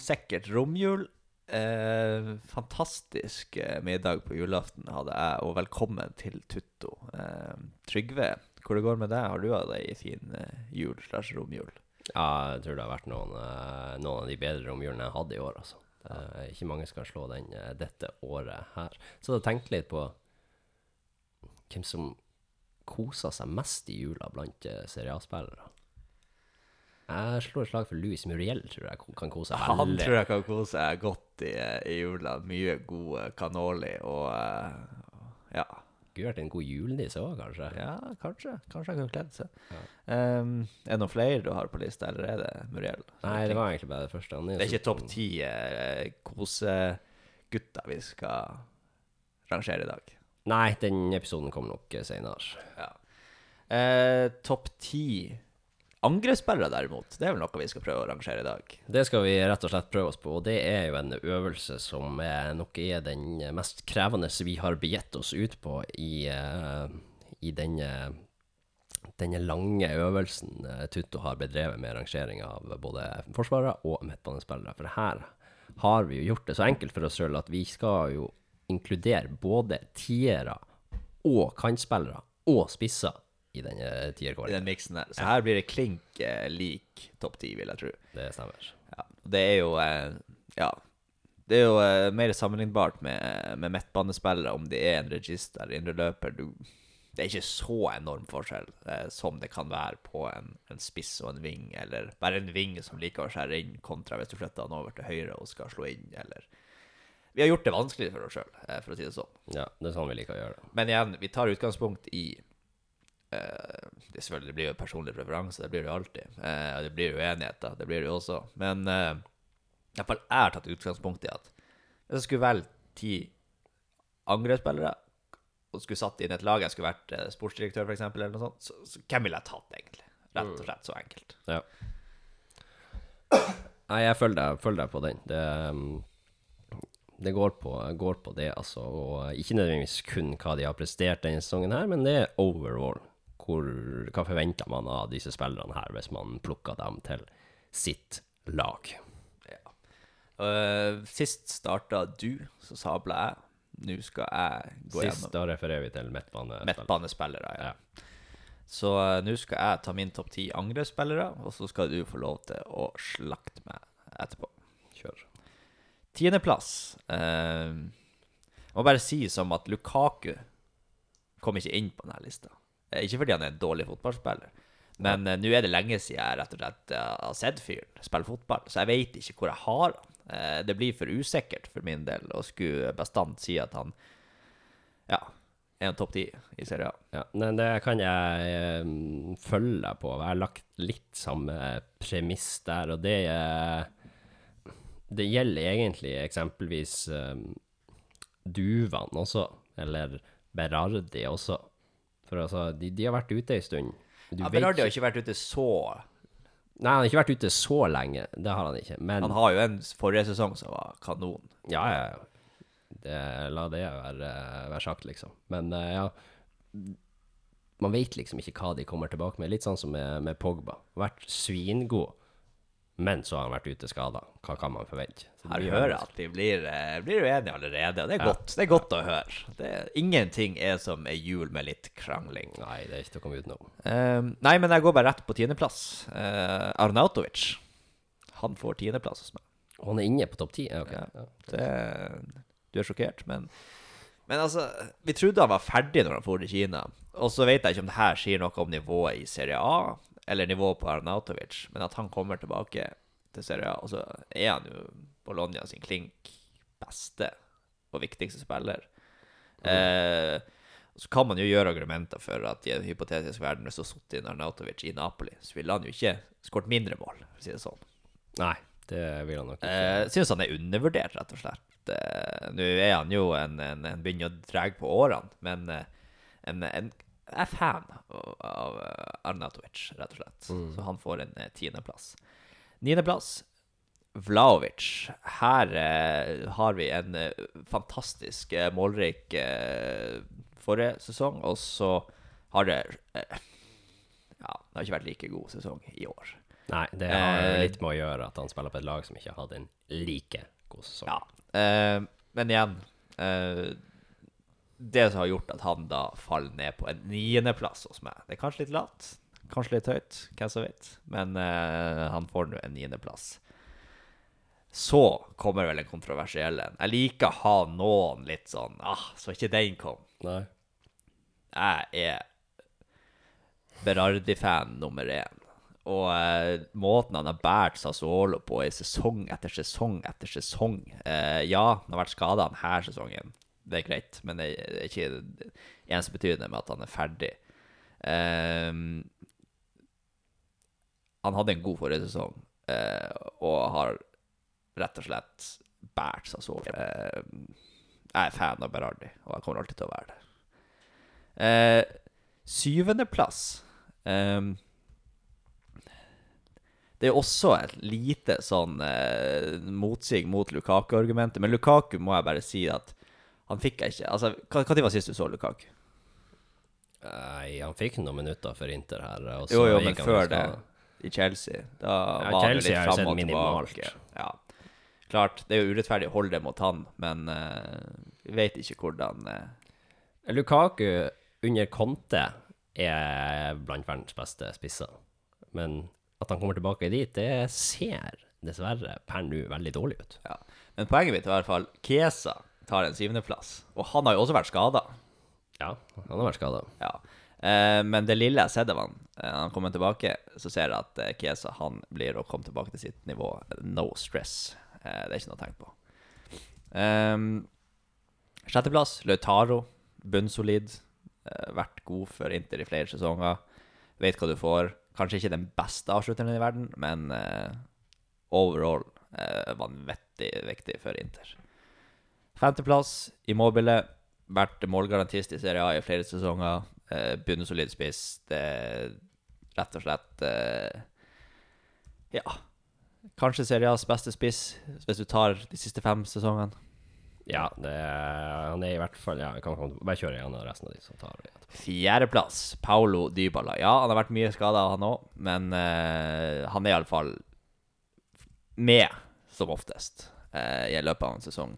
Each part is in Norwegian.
sikkert romjul. Fantastisk middag på julaften hadde jeg, og velkommen til Tutto. Trygve, hvor det går med deg? Har du hatt en fin jul/romjul? Ja, jeg tror det har vært noen av de bedre romjulene jeg hadde i år, altså. Ikke mange skal slå den dette året her. Så jeg tenkte litt på hvem som koser seg mest i jula blant Serie A-spillere. Jeg slår et slag for Luis Muriel, tror jeg kan kose seg veldig. Han tror jeg kan kose seg godt i jula. Mye god cannoli og ja. Gud, vært en god julenisse også, kanskje? Ja, kanskje. Kanskje jeg kan kledd seg. Ja. Er det noen flere du har på lista, eller er det Muriel? Nei, det var egentlig bare det første. Det er ikke topp 10 kosegutter vi skal rangere i dag. Nei, den episoden kommer nok senere. Ja. Topp 10 angrepsspillere derimot, det er vel noe vi skal prøve å rangere i dag. Det skal vi rett og slett prøve oss på, og det er jo en øvelse som nok er den mest krevende vi har begitt oss ut på i denne lange øvelsen Tutto har bedrevet med rangering av både forsvarere og midtbanespillere. For her har vi jo gjort det så enkelt for oss selv at vi skal jo inkludere både tiere og kantspillere og spisser i denne tierkåringen. I den mixen her. Så her blir det klink lik topp 10, vil jeg tro. Det stemmer. Ja, det er jo det er jo mer sammenlignbart med midtbanespillere om det er en regist eller indreløper. Det er ikke så enorm forskjell som det kan være på en spiss og en ving, eller bare en ving som liker å skjære inn kontra hvis du flytter han over til høyre og skal slå inn, eller vi har gjort det vanskelig for oss selv, for å si det sånn. Ja, det er sånn vi liker å gjøre det. Men igjen, vi tar utgangspunkt i det selvfølgelig blir jo personlig preferanse, det blir det jo alltid. Det blir jo uenigheter, det blir det jo også. Men i hvert fall jeg har tatt utgangspunkt i at hvis jeg skulle velge 10 angrepsspillere, og skulle satt inn et lag, jeg skulle vært sportsdirektør for eksempel, eller noe sånt, så hvem ville jeg tatt egentlig? Rett og slett så enkelt. Ja. Nei, jeg følger deg på den. Det går på det, altså, og ikke nødvendigvis kun hva de har prestert denne sesongen her, men det er overall. Hva forventer man av disse spillerne her hvis man plukker dem til sitt lag? Ja. Sist startet du, så sabla jeg. Nå skal jeg gå gjennom. Sist da refererer vi til midtbanespillere, ja. Så nå skal jeg ta min topp 10 angrepsspillere, og så skal du få lov til å slakte meg etterpå. Kjør. 10. plass. Jeg må bare si som at Lukaku kom ikke inn på denne lista. Ikke fordi han er en dårlig fotballspiller, men nå er det lenge siden jeg rett og slett har sett fyren spille fotball, så jeg vet ikke hvor jeg har han. Det blir for usikkert for min del å skulle bestandt si at han er en topp 10 i Serie A. Ja, men det kan jeg følge deg på. Jeg har lagt litt samme premiss der, og det gjelder egentlig eksempelvis Duvan også, eller Berardi også. For altså, de har vært ute en stund. Berardi har ikke vært ute så... Nei, han har ikke vært ute så lenge, det har han ikke. Men... Han har jo en forrige sesong som var kanon. Ja. La det være sagt, liksom. Men man vet liksom ikke hva de kommer tilbake med. Litt sånn som med Pogba. Vært svingod, men så har han vært ute skadet. Hva kan man forvente? Her hører jeg at vi blir uenige allerede, og det er godt. Det er godt å høre. Ingenting er som en jul med litt krangling. Nei, det er ikke til å komme utenom. Nei, men jeg går bare rett på 10. plass. Arnautovic. Han får 10. plass hos meg. Han er inne på topp 10? Okay. Ja, du er sjokkert, men altså, vi trodde han var ferdig når han får til Kina, og så vet jeg ikke om det her sier noe om nivået i Serie A, eller nivået på Arnautovic, men at han kommer tilbake til Serie A, og så er han jo Bologna sin klink beste og viktigste spiller. Så kan man jo gjøre argumenter for at i en hypotetisk verden, hvis du har suttet inn Arnautovic i Napoli, så vil han jo ikke skåret mindre mål, for å si det sånn. Nei, det vil han nok ikke. Jeg synes han er undervurdert, rett og slett. Nå er han jo en begynner å drage på årene, men jeg er fan av Arnautovic, rett og slett. Så han får en 10. plass. 9. plass, Vlahovic. Her har vi en fantastisk målrik forrige sesong, og så har det har ikke vært like god sesong i år. Nei, det har jo litt med å gjøre at han spiller på et lag som ikke hadde en like god sesong. Ja, men igjen det som har gjort at han da faller ned på en 9. plass hos meg. Det er kanskje litt lavt, kanskje litt høyt, hvem som vet. Men han får nå en 9. plass. Så kommer vel en kontroversiell en. Jeg liker å ha noen litt sånn, så ikke den kom. Nei. Jeg er Berardi-fan nummer 1. Og måten han har bært Sassuolo på i sesong etter sesong etter sesong. Ja, han har vært skadet denne sesongen. Det er greit, men det er ikke ensbetydende med at han er ferdig. Han hadde en god forrige sesong, og har rett og slett bært Sassuolo. Jeg er fan av Berardi, og jeg kommer alltid til å være det. 7. plass. Det er også et lite sånn motsig mot Lukaku-argumentet. Men Lukaku må jeg bare si at han fikk jeg ikke. Altså, hva var sist du så Lukaku? Nei, han fikk noen minutter for Inter her. Og så jo, men før det, i Chelsea, da var han jo litt frem og tilbake. Ja, klart, det er jo urettferdig å holde det mot han, men vi vet ikke hvordan Lukaku under Conte er blant verdens beste spisser. Men at han kommer tilbake dit, det ser dessverre per nå veldig dårlig ut. Ja, men poenget mitt er i hvert fall Chiesa tar en 7. plass, og han har jo også vært skadet. Ja, han har vært skadet. Ja, men det lille jeg sett av han, han kommer tilbake, så ser jeg at Chiesa, han blir å komme tilbake til sitt nivå. No stress. Det er ikke noe å tenke på. 6. plass, Lautaro, bunnsolid. Vært god for Inter i flere sesonger. Vet hva du får. Kanskje ikke den beste avslutteren i verden, men overall vanvittig viktig for Inter. 5. plass, Immobile. Vært målgarantist i Serie A i flere sesonger. Bunnsolid spiss. Det er rett og slett ja, kanskje Serie A's beste spiss hvis du tar de siste 5 sesongene. Ja, han er i hvert fall, ja, jeg kan bare kjøre igjen resten av de som tar det. 4. plass, Paulo Dybala. Ja, han har vært mye skadet han også, men han er i alle fall med som oftest i løpet av en sesong.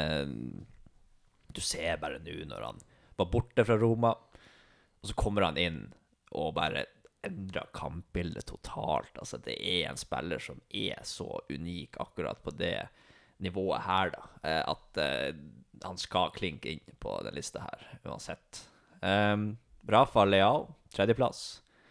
Du ser bare nå når han var borte fra Roma, og så kommer han inn og bare endrer kampbildet totalt. Altså, det er en spiller som er så unik akkurat på det nivået her da, at han skal klinke inn på den lista her, uansett. Rafael Leao, 3. plass.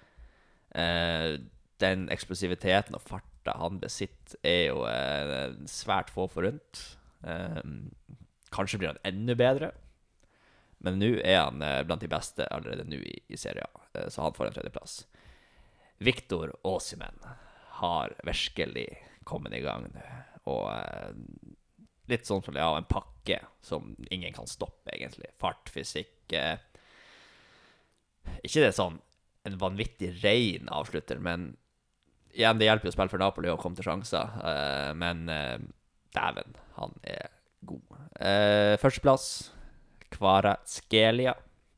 Den eksplosiviteten og farta han besitter er jo svært få forunt. Kanskje blir han enda bedre, men nå er han blant de beste allerede nå i Serie A, så han får en 3. plass. Victor Osimhen har virkelig kommet i gang nå, og litt sånn som en pakke som ingen kan stoppe egentlig. Fart, fysikk, ikke det sånn en vanvittig ren avslutter, men igjen, det hjelper jo å spille for Napoli og komme til sjanser, men dæven, han er god. 1. plass, Kvaratskhelia.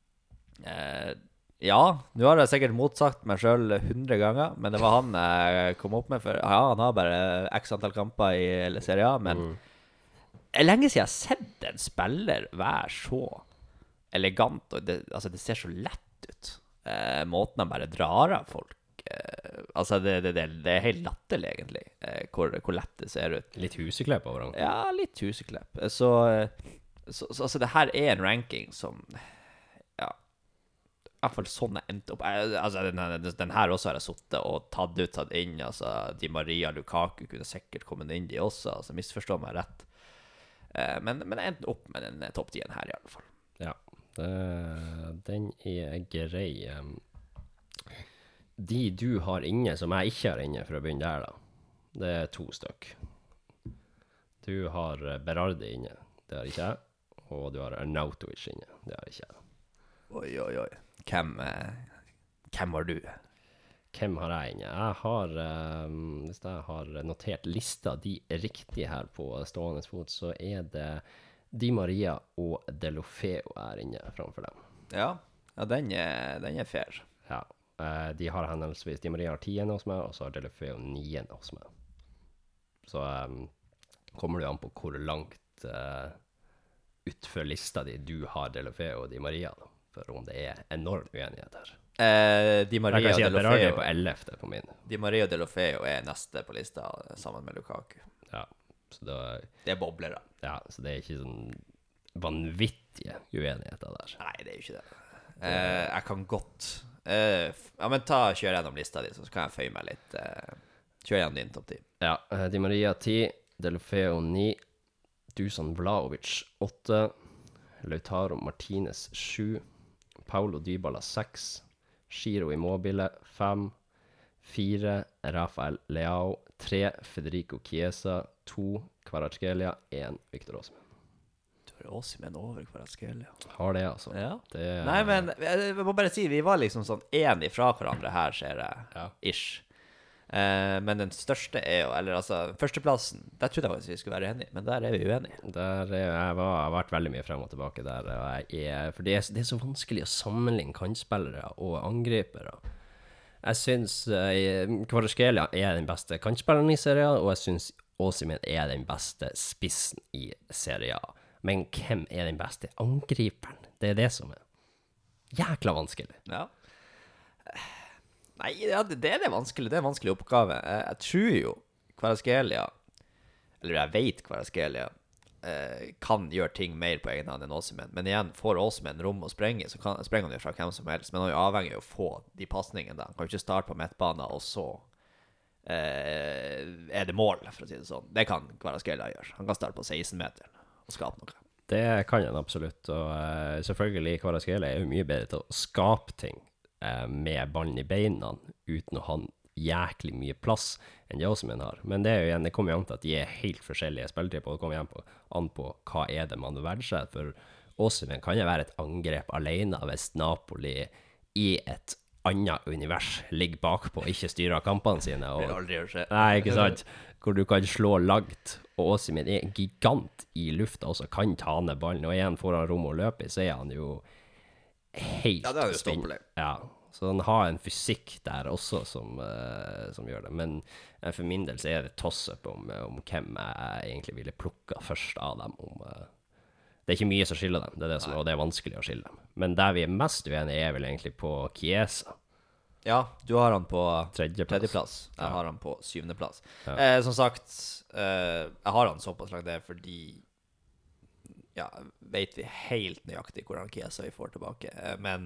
Ja, nå har jeg sikkert motsagt meg selv 100 ganger, men det var han jeg kom opp med, for ja, han har bare x antall kamper i Serie A, men det er lenge siden jeg har sett en spiller være så elegant, og det ser så lett ut. Måten han bare drar av folk. Altså, det er helt latterlig, egentlig, hvor lett det ser ut. Litt huseklepp over han. Ja, litt huseklepp. Så altså, det her er en ranking som, ja, i hvert fall sånn jeg endte opp. Altså, den her også har jeg suttet og tatt inn. Altså, Di Maria, Lukaku kunne sikkert kommet inn de også. Altså, misforstå meg rett. Men jeg endte opp med den topp 10 her i alle fall. Ja, den er grei. De du har inne som jeg ikke har inne, for å begynne der da, det er 2 stykk. Du har Berardi inne, det har ikke jeg. Og du har Arnautovic inne, det har ikke jeg. Oi. Hvem har du? Hvem har jeg inne? Jeg har, hvis jeg har notert lista de riktige her på stående fot, så er det Di Maria og Delofeo er inne framfor dem. Ja, den er fair. Ja. De har henholdsvis Di Maria har 10 hos meg, og så har Delofeo 9 hos meg. Så kommer det an på hvor langt utfor lista du har Delofeo og Di Maria, da. For om det er enorm uenighet her. Di Maria Jeg kan si og at Berardi er Delofeo på 11. på min. Di Maria og Delofeo er neste på lista, sammen med Lukaku. Ja, så da, Det er boblere. ja, så det er ikke sånn vanvittige uenigheter der. Nei, det er jo ikke det. Jeg kan godt ja, men kjør gjennom lista di, så kan jeg føye meg litt. Kjør gjennom din topp 10. Ja, Di Maria 10, Delofeo 9, Dusan Vlahovic 8, Lautaro Martinez 7, Paulo Dybala 6, Giro Immobile 5, 4, Rafael Leao 3, Federico Chiesa 2, Kvaratskhelia 1, Victor Osimhen. Du har Osimhen over Kvaratskhelia. Har det, altså. Ja. Det, Nei, men jeg må bare si, vi var liksom sånn en ifra hverandre her, ser jeg, Ja. ish. Men den største er jo, eller altså, førsteplassen, der trodde jeg faktisk vi skulle være enige, men der er vi uenige. jeg har vært veldig mye frem og tilbake der, og for det er så vanskelig å sammenligne kantspillere og angripere. Jeg synes Kvaratskhelia er den beste kantspilleren i serien, og jeg synes Osimhen er den beste spissen i serien. Men hvem er den beste angriperen? Det er det som er jækla vanskelig. Ja. Nei, ja, det er det vanskelig. Det er en vanskelig oppgave. Jeg tror jo Kvaratskhelia, eller jeg vet Kvaratskhelia, kan gjøre ting mer på egen hånd enn Osimhen. Men igjen, får Osimhen rom å sprenge, så sprenger han jo fra hvem som helst. Men han er jo avhengig av å få de passningene da. Han kan jo ikke starte på midtbanen, og så er det mål, for å si det sånn. Det kan Kvaratskhelia gjøre. Han kan starte på 16-meteren og skape noe. Det kan han absolutt, og selvfølgelig Kvaratskhelia er jo mye bedre til å skape ting med ballen i beina uten å ha jæklig mye plass enn det Osimhen har. Men det er jo igjen, det kommer jo an til at de er helt forskjellige spillere på. Det kommer an på hva er det man verdsetter. For Osimhen kan jo være et angrep alene hvis Napoli i et annet univers ligger bakpå og ikke styrer kampene sine. Og, Det vil aldri gjøre seg. nei, ikke sant? Hvor du kan slå langt, og Osimhen er en gigant i lufta og så kan ta ned ballen. Og igjen får han rom å løpe i, så er han jo helt Ja, det er jo stoppelig. Ja, så han har en fysikk der også som gjør det. Men for min del så er det toss-up om hvem jeg egentlig ville plukka først av dem. Det er ikke mye som skiller dem, det er det som, og det er vanskelig å skille dem. Men der vi er mest uenige er vel egentlig på Chiesa. Ja, du har han på Tredjeplass. Jeg har han på 7. plass. Ja. Som sagt, jeg har han såpass langt det fordi ja, vet vi helt nøyaktig hvordan Chiesa vi får tilbake. Men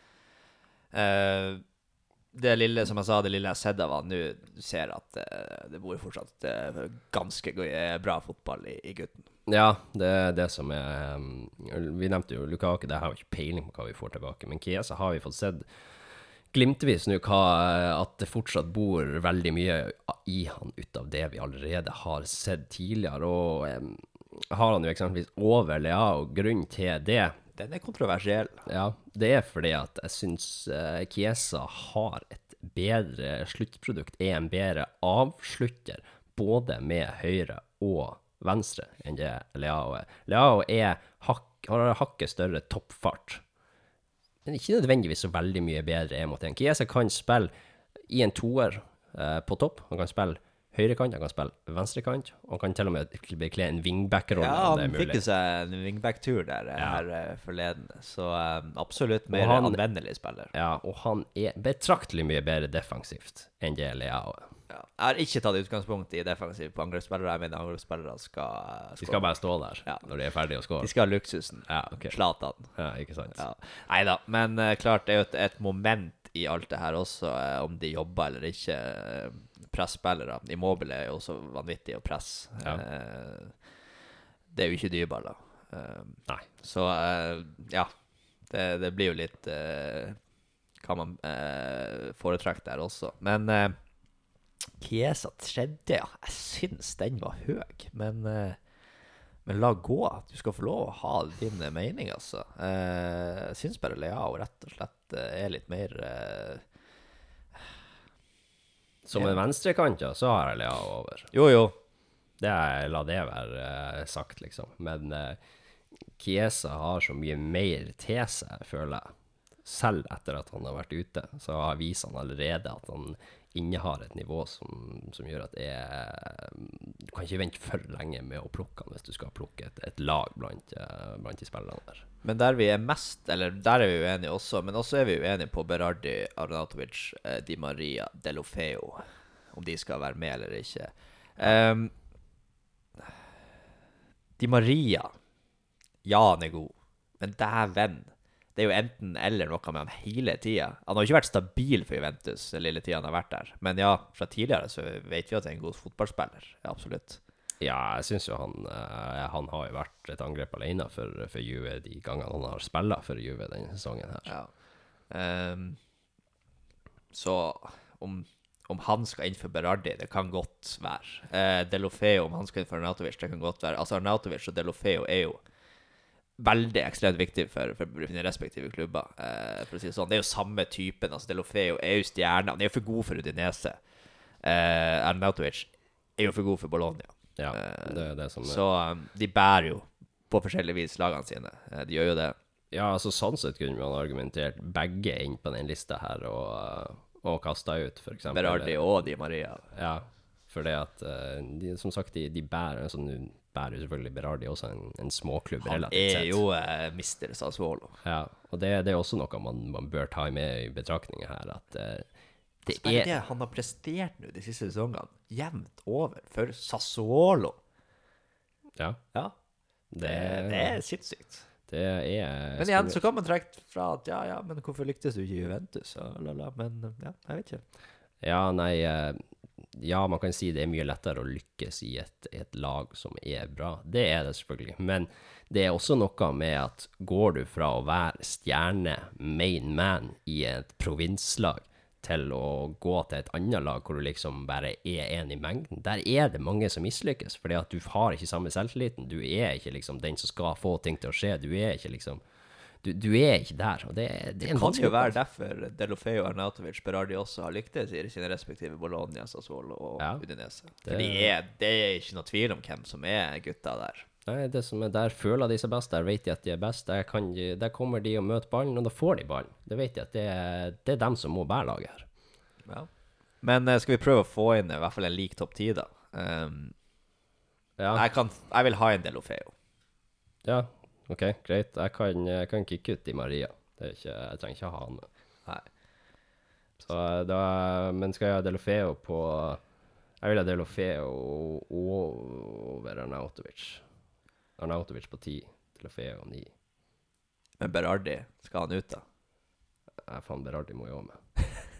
det lille, som jeg sa, det lille jeg har sett av han nå, du ser at det bor fortsatt ganske bra fotball i gutten. Ja, det er det som er vi nevnte jo Lukaku, det har jo ikke peiling på hva vi får tilbake, men Chiesa har vi fått sett glimtvis nå at det fortsatt bor veldig mye i han ut av det vi allerede har sett tidligere, og har han jo eksempelvis over Leao, grunn til det. Den er kontroversiell. Ja, det er fordi at jeg synes Chiesa har et bedre sluttprodukt, er en bedre avslutter, både med høyre og venstre enn det Leao er. Leao har hakket større toppfart, men ikke nødvendigvis så veldig mye bedre en mot en. Chiesa kan spille i en toer på topp, han kan spille høyrekant, han kan spille venstrekant, og han kan til og med bekle en wingback-rolle. Ja, han fikk jo seg en wingback-tur der her forleden, så absolutt mer anvendelig spiller. Ja, og han er betraktelig mye bedre defensivt enn det Leao er. Ja. Jeg har ikke tatt utgangspunkt i defensiv på angrepsspillere. Jeg mener angrepsspillere De skal bare stå der når de er ferdige å skåre. De skal ha luksusen. Ja, ok. Zlatan. Ja, ikke sant. Ja. Neida, men klart det er jo et moment i alt det her også, om de jobber eller ikke. Pressspillere. Immobile er jo også vanvittig å presse. Ja. Det er jo ikke Dybala. Nei. Så ja, det blir jo litt hva man foretrekker der også. Men Chiesa tredje, ja, jeg synes den var høy, men la gå. Du skal få lov å ha din mening, altså. Jeg synes bare Leao rett og slett er litt mer Som en venstrekant, ja, så har jeg Leao over. Jo. La det være sagt, liksom. Men Chiesa har så mye mer til seg, føler jeg. selv etter at han har vært ute, så viser han allerede at han innehar et nivå som gjør at du kan ikke vente for lenge med å plukke han hvis du skal plukke et lag blant de spillerne der. Men der vi er mest, eller der er vi uenige også, men også er vi uenige på Berardi, Arnautovic, Di Maria, Delofeo, om de skal være med eller ikke. Di Maria, ja, han er god, men dæven, det er jo enten eller noe med han hele tiden. Han har jo ikke vært stabil for Juventus den lille tiden han har vært der. Men ja, fra tidligere så vet vi at det er en god fotballspiller. Ja, absolutt. Ja, jeg synes jo han har jo vært et angrep alene for Juve de gangene han har spillet for Juve denne sesongen her. Ja. Så om han skal inn for Berardi, det kan godt være. Delofeo, om han skal inn for Arnautovic, det kan godt være. Altså Arnautovic og Delofeo er jo veldig ekstremt viktig for de respektive klubber, for å si det sånn. Det er jo samme typen, altså Delofeo er jo stjerne, han er jo for god for Udinese. Arnautovic er jo for god for Bologna. Ja, det er det som så de bærer jo på forskjellige vis lagene sine. De gjør jo det. Ja, altså sånn sett kunne man argumentert begge inn på den lista her og kastet ut, for eksempel. Berardi og Di Maria. Ja, for det at som sagt, de bærer sånn bærer jo selvfølgelig Berardi også en småklubb relativt sett. Han er jo Mr. Sassuolo. Ja, og det er også noe man bør ta med i betraktningen her, at det det han har prestert nå de siste sesongene, jevnt over for Sassuolo. Ja. Ja, det er sinnssykt. Det er... Men igjen så kan man trekke fra at, ja, men hvorfor lyktes du ikke i Juventus? Men ja, jeg vet ikke. Ja, nei... Ja, man kan si det er mye lettere å lykkes i et lag som er bra. Det er det selvfølgelig. Men det er også noe med at går du fra å være stjerne, main man, i et provinslag, til å gå til et annet lag hvor du liksom bare er en i mengden, der er det mange som mislykkes, fordi at du har ikke samme selvtilliten. Du er ikke liksom den som skal få ting til å skje. Du er ikke liksom... Du er ikke der, og det kan jo være derfor Delofeo, Arnautovic, Berardi også har lyktes i sine respektive Bologna, Sassuolo og Udinese. For det er ikke noe tvil om hvem som er gutta der. Nei, det som er der føler de seg best, der vet de at de er best, der kommer de og møter ballen, og da får de ballen. Det vet de at det er dem som må bære laget her. Ja. Men skal vi prøve å få inn i hvert fall en lik topp 10 da? Ja. Jeg vil ha en Delofeo. Ja, ok, greit. Jeg kan kicke ut Di Maria. Jeg trenger ikke ha han med. Nei. Så men skal jeg ha Delofeo på... Jeg vil ha Delofeo over Arnautovic. Arnautovic på 10, Delofeo 9. Men Berardi, skal han ut da? Faen, Berardi må jo med.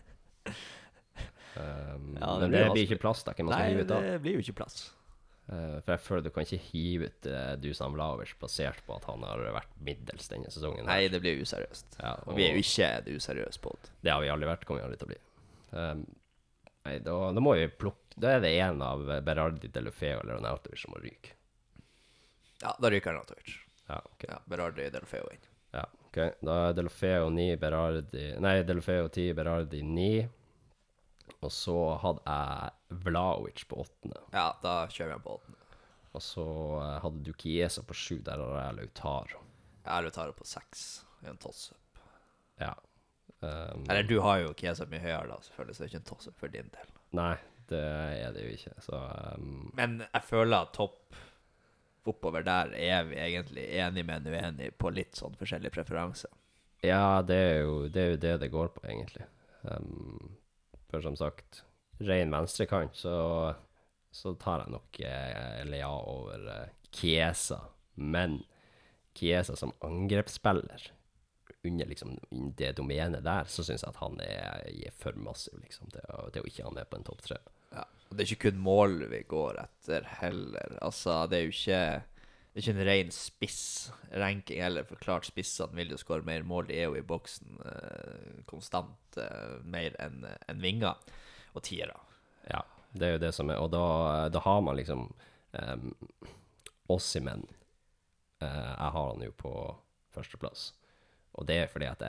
Ja, men det blir ikke plass da, hvem man skal hive ut av. Nei, det blir jo ikke plass. For jeg føler du kan ikke hive ut Dusan Vlahovic basert på at han har vært middels denne sesongen. Nei, det blir useriøst. Ja, og vi er jo ikke et useriøst podd. Det har vi aldri vært, kommer vi aldri til å bli. Nei, da må vi plukke. Da er det en av Berardi, Delofeo eller Arnautovic som må ryke. Ja, da ryker Arnautovic. Ja, ok. Ja, Berardi, Delofeo inn. Ja, ok. Da er Delofeo 9, Berardi... Nei, Delofeo 10, Berardi 9. Og så hadde jeg Vlahovic på 8. Ja, da kjører jeg på 8. Og så hadde du Chiesa på 7, der har jeg Lautaro. Jeg har Lautaro på 6, i en toss-up. Ja. Eller du har jo Chiesa mye høyere da, selvfølgelig, så det er ikke en toss-up for din del. Nei, det er det jo ikke, så... Men jeg føler at topp oppover der er vi egentlig enige, men uenige på litt sånn forskjellige preferanser. Ja, det er jo det går på, egentlig. For som sagt, ren venstrekant, så tar jeg nok Lea over Chiesa. Men Chiesa som angrepsspiller, under liksom det domenet der, så synes jeg at han er for massiv, liksom, til å ikke ha med på en topp 3. Ja, og det er ikke kun mål vi går etter heller. Altså, det er jo ikke en ren spiss-ranking heller, for klart spissene vil jo skåre mer mål, de er jo i boksen konstant mer enn vinger og tiere. Ja, det er jo det som er, og da har man liksom Osimhen, jeg har han jo på førsteplass, og det er fordi at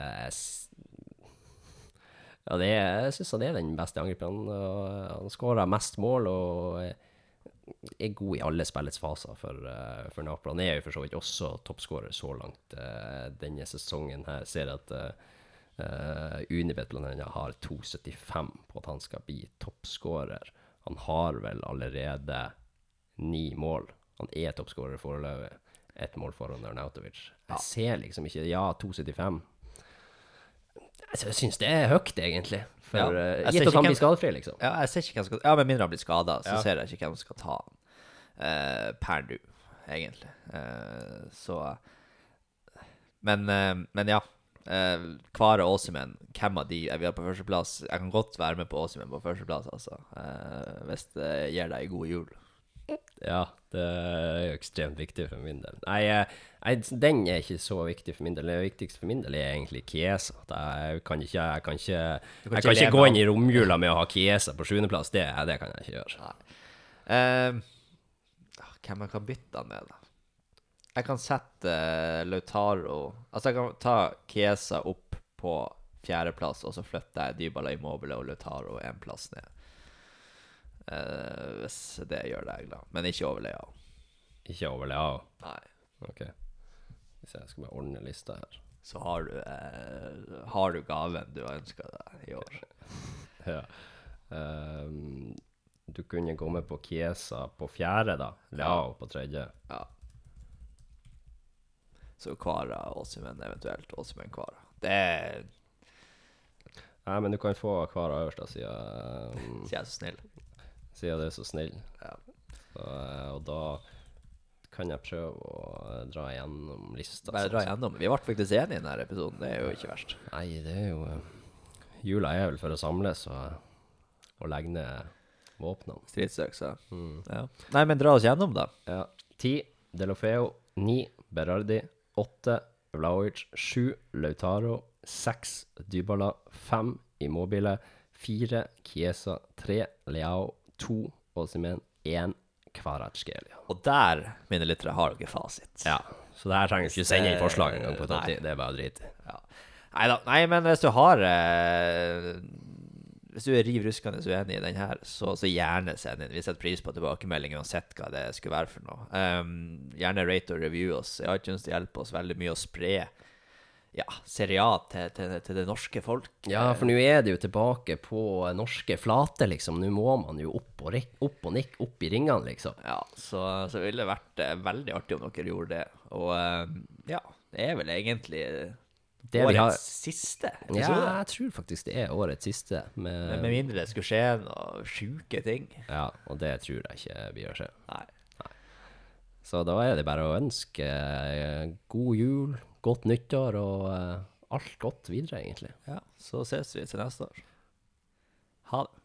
jeg synes han er den beste angriperen, han skårer mest mål og er god i alle spillets faser for Napoli. Han er jo for så vidt også toppskårer så langt denne sesongen her. Ser at Unibet blant annet har 2,75 på at han skal bli toppskårer. Han har vel allerede 9 mål. Han er toppskårer foreløpig. 1 mål foran Arnautovic. Jeg ser liksom ikke, 2,75. Altså, jeg synes det er høyt, egentlig. For gitt at han blir skadefri, liksom. Ja, jeg ser ikke hvem som skal... Ja, med mindre han blir skadet, så ser jeg ikke hvem som skal ta han. Per du, egentlig. Men ja. Kvara og Osimhen, hvem av de vi har på førsteplass? Jeg kan godt være med på Osimhen på førsteplass, altså. Hvis det gir deg en god jul. Ja, det er jo ekstremt viktig for min del. Nei, den er ikke så viktig for min del. Det viktigste for min del er egentlig Chiesa. Jeg kan ikke gå inn i romjula med å ha Chiesa på 7. plass. Det kan jeg ikke gjøre. Hvem jeg kan bytte han med, da? Jeg kan sette Lautaro... Altså, jeg kan ta Chiesa opp på 4. plass, og så flytter jeg Dybala, Immobile og Lautaro 1 plass ned. Hvis det gjør deg glad. Men ikke over Leao. Ikke over Leao? Nei. Ok. Hvis jeg skal bare ordne lista her. Så har du gaven du har ønsket deg i år. Ja. Du kunne gå med på Chiesa på 4. da. Leao på 3. Ja. Så Kvara, Osimhen eventuelt. Osimhen, Kvara. Det er... Nei, men du kan få Kvara øverst da, siden jeg er så snill. Siden det er så snill. Ja. Og da kan jeg prøve å dra igjennom lista. Bare dra igjennom. Vi ble faktisk enige i denne episoden. Det er jo ikke verst. Nei, det er jo... Jula er vel for å samles og legge ned våpnene. Stridsøksa. Ja. Nei, men dra oss gjennom da. Ja. 10, Delofeo. 9, Berardi. 8, Vlahovic. 7, Lautaro. 6, Dybala. 5, Immobile. 4, Chiesa. 3, Leao. 2, Osimhen. 1, Kvaratskhelia. Og der, mine lyttere, har dere fasit. Ja, så det her trenger vi ikke sende inn forslag en gang på topp 10. Det er bare drit. Ja. Nei, men hvis du har... hvis du er riv ruskende uenig i den her, så gjerne send inn. Vi setter pris på tilbakemelding uansett hva det skulle være for noe. Gjerne rate og review oss. I iTunes det hjelper oss veldig mye å spre Serie A til det norske folk. Ja, for nå er det jo tilbake på norske flate, liksom. Nå må man jo opp og nikk, opp i ringene, liksom. Ja, så ville det vært veldig artig om dere gjorde det. Og det er vel egentlig årets siste episode. Ja, jeg tror faktisk det er årets siste. Med mindre det skulle skje noen syke ting. Ja, og det tror jeg ikke blir å skje. Nei. Så da er det bare å ønske god jul, godt nyttår og alt godt videre, egentlig. Ja, så ses vi til neste år. Ha det.